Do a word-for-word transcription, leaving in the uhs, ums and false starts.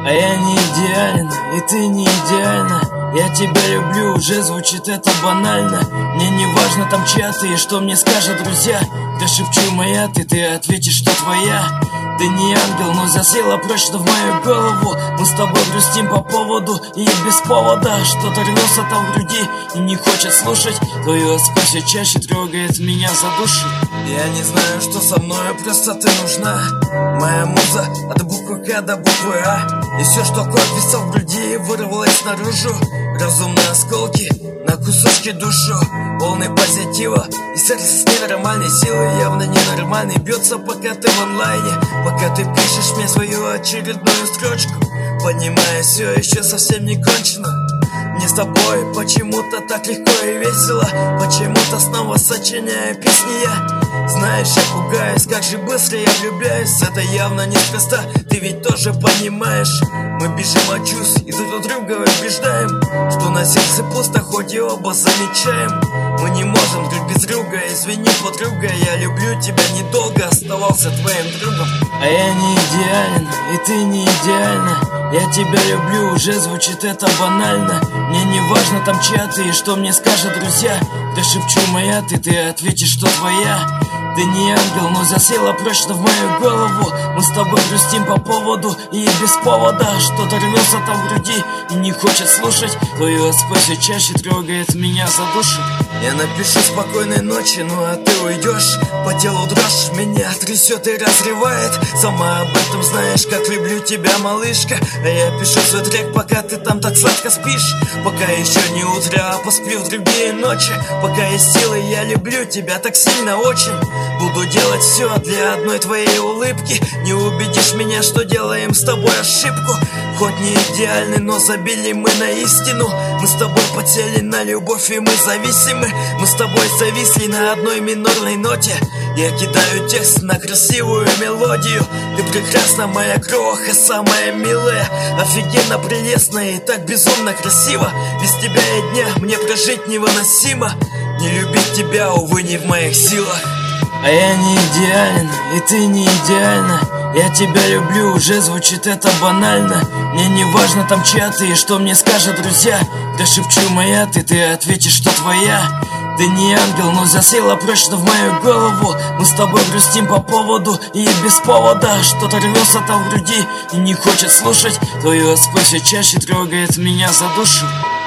А я не идеален, и ты не идеальна. Я тебя люблю, уже звучит это банально. Мне не важно там чья ты и что мне скажут друзья. Я шепчу моя ты, ты ответишь, что твоя. Ты не ангел, но засела прочно в мою голову. Мы с тобой грустим по поводу и без повода. Что-то рвется там в груди и не хочет слушать. Твое ласка все чаще трогает меня за душу. Я не знаю, что со мной, просто ты нужна. Моя муза от буквы К до буквы А. И все, что копится в груди, вырвалось наружу. Разумные осколки на кусочки душу. Полный позитива и сердце с ненормальной силой. Явно ненормальный бьется, пока ты в онлайне. Пока ты пишешь мне свою очередную строчку. Понимаю, все еще совсем не кончено. Мне с тобой почему-то так легко и весело. Почему-то снова сочиняю песни я. Знаешь, я пугаюсь, как же быстро я влюбляюсь. Это явно неспроста, ты ведь тоже понимаешь. Мы бежим от чувств и друг друга убеждаем, что на сердце пусто, хоть и оба замечаем. Мы не можем друг без друга, извини, подруга. Я люблю тебя недолго, оставался твоим другом. А я не идеален, и ты не идеальна. Я тебя люблю, уже звучит это банально. Мне не важно там чья ты и что мне скажут друзья. Я шепчу моя ты, ты ответишь, что твоя. Ты не ангел, но засела прочно в мою голову. Мы с тобой грустим по поводу и без повода. Что-то рвется там в груди и не хочет слушать. Твое ласка все чаще трогает меня за душу. Я напишу спокойной ночи, ну а ты уйдешь. По телу дрожь, меня трясет и разрывает. Сама об этом знаешь, как люблю тебя, малышка. А я пишу свой трек, пока ты там так сладко спишь. Пока еще не утро, а посплю в другие ночи. Пока есть силы, я люблю тебя так сильно очень. Буду делать все для одной твоей улыбки. Не убедишь меня, что делаем с тобой ошибку. Хоть не идеальны, но забили мы на истину. Мы с тобой подсели на любовь и мы зависимы. Мы с тобой зависли на одной минорной ноте. Я кидаю текст на красивую мелодию. Ты прекрасна, моя кроха, самая милая. Офигенно прелестная и так безумно красиво. Без тебя и дня мне прожить невыносимо. Не любить тебя, увы, не в моих силах. А я не идеален, и ты не идеальна. Я тебя люблю, уже звучит это банально. Мне не важно там чья ты и что мне скажут друзья. Я шепчу моя ты, ты ответишь, что твоя. Ты не ангел, но засела прочно в мою голову. Мы с тобой грустим по поводу и без повода. Что-то рвется там в груди и не хочет слушать. Твое ласка все чаще трогает меня за душу.